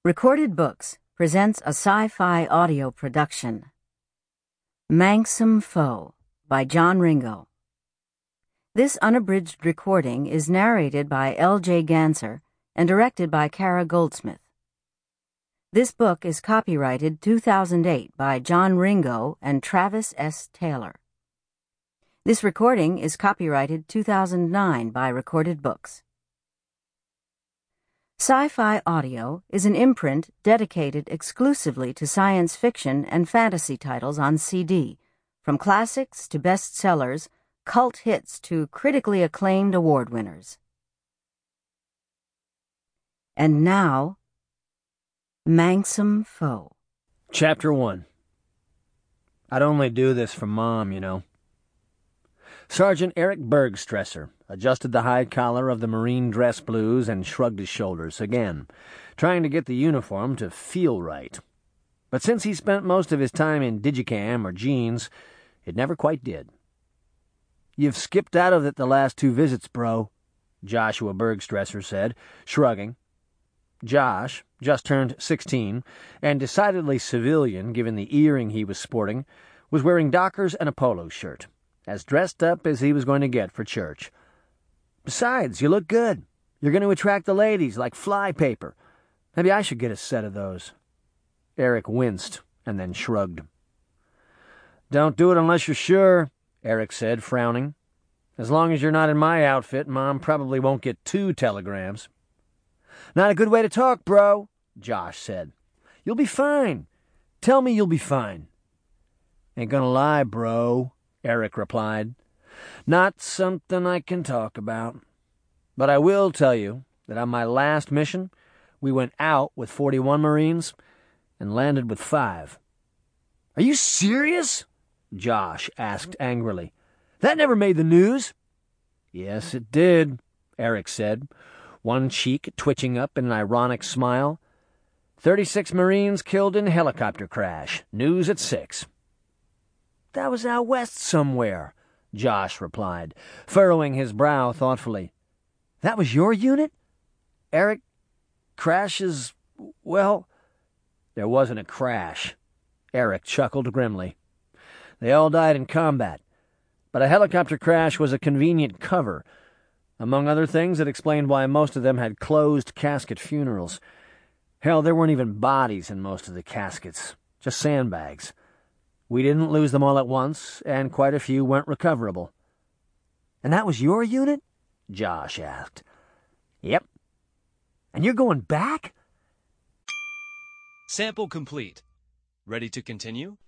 Recorded Books presents a sci-fi audio production. Manxome Foe by John Ringo. This unabridged recording is narrated by L.J. Ganser and directed by Kara Goldsmith. This book is copyrighted 2008 by John Ringo and Travis S. Taylor. This recording is copyrighted 2009 by Recorded Books. Sci-Fi Audio is an imprint dedicated exclusively to science fiction and fantasy titles on CD, from classics to bestsellers, cult hits to critically acclaimed award winners. And now, Manxome Foe. Chapter 1. I'd only do this for Mom, you know. Sergeant Eric Bergstresser adjusted the high collar of the Marine dress blues and shrugged his shoulders again, trying to get the uniform to feel right. But since he spent most of his time in digicam or jeans, it never quite did. "You've skipped out of it the last 2 visits, bro," Joshua Bergstresser said, shrugging. Josh, just turned 16, and decidedly civilian given the earring he was sporting, was wearing Dockers and a polo shirt, as dressed up as he was going to get for church. "Besides, you look good. You're going to attract the ladies like fly paper. Maybe I should get a set of those." Eric winced and then shrugged. "Don't do it unless you're sure," Eric said, frowning. "As long as you're not in my outfit, Mom probably won't get 2 telegrams." "Not a good way to talk, bro," Josh said. "You'll be fine. Tell me you'll be fine." "Ain't gonna lie, bro," Eric replied. "Not something I can talk about. But I will tell you that on my last mission, we went out with 41 Marines and landed with 5. "Are you serious?" Josh asked angrily. "That never made the news." "Yes, it did," Eric said, one cheek twitching up in an ironic smile. 36 Marines killed in helicopter crash. News at 6. "That was out west somewhere," Josh replied, furrowing his brow thoughtfully. "That was your unit? Eric, crashes, well..." "There wasn't a crash." Eric chuckled grimly. "They all died in combat, but a helicopter crash was a convenient cover. Among other things, it explained why most of them had closed casket funerals. Hell, there weren't even bodies in most of the caskets, just sandbags. We didn't lose them all at once, and quite a few weren't recoverable." "And that was your unit?" Josh asked. "Yep." "And you're going back?" Sample complete. Ready to continue?